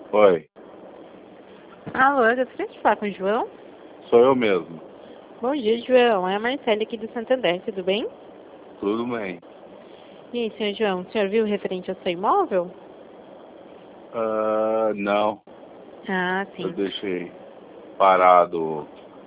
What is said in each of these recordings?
Oi, Alô, eu gostaria de falar com o João. sou eu mesmo. Bom dia, João. É a Marcele aqui do Santander, tudo bem? Tudo bem. E aí, senhor João, o senhor viu referente ao seu imóvel? Não, Ah, eu sim. deixei parado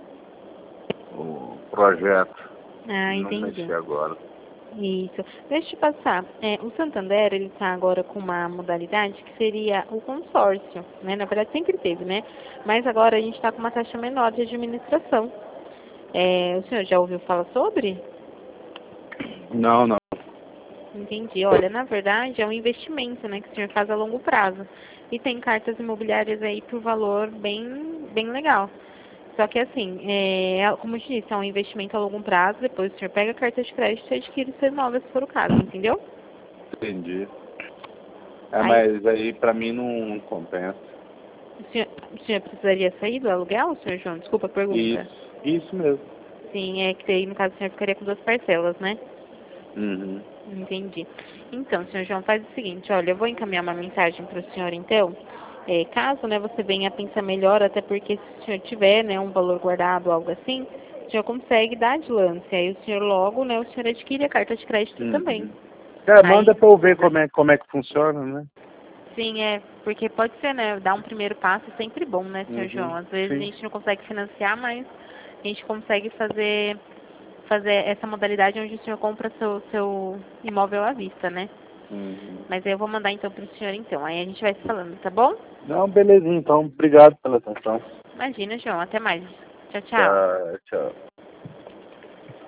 o projeto. Ah, Não mexi entendi. agora. Isso. Deixa eu te passar. O Santander, ele está agora com uma modalidade que seria o consórcio, né? Na verdade, sempre teve, né? Mas agora a gente está com uma taxa menor de administração. O senhor já ouviu falar sobre? Não, não. Entendi. Olha, na verdade é um investimento, né, que o senhor faz a longo prazo. E tem cartas imobiliárias aí por valor bem legal. Só que assim, como eu te disse, é um investimento a longo prazo, depois o senhor pega a carta de crédito e adquire seu imóvel se for o caso, entendeu? Entendi. Aí Mas aí pra mim não compensa. o senhor precisaria sair do aluguel, senhor João? Desculpa a pergunta. Isso mesmo. Sim, é que aí no caso o senhor ficaria com duas parcelas, né? Uhum. Entendi. Então, senhor João, faz o seguinte, olha, eu vou encaminhar uma mensagem para o senhor, então, caso, né, você venha a pensar melhor, até porque se o senhor tiver, né, um valor guardado, algo assim, o senhor consegue dar adiante, aí o senhor logo, né, o senhor adquire a carta de crédito também. Uhum. Aí, Manda pra eu ver como é que funciona, né? sim, porque pode ser, né, dar um primeiro passo é sempre bom, né, senhor João? Uhum. Às vezes a Sim. gente não consegue financiar, mas a gente consegue fazer essa modalidade onde o senhor compra seu imóvel à vista, né? Uhum. Mas eu vou mandar então pro senhor então. Aí a gente vai se falando, tá bom? Não, belezinha então. Obrigado pela atenção. Imagina, João. Até mais. Tchau, tchau. Tá, tchau.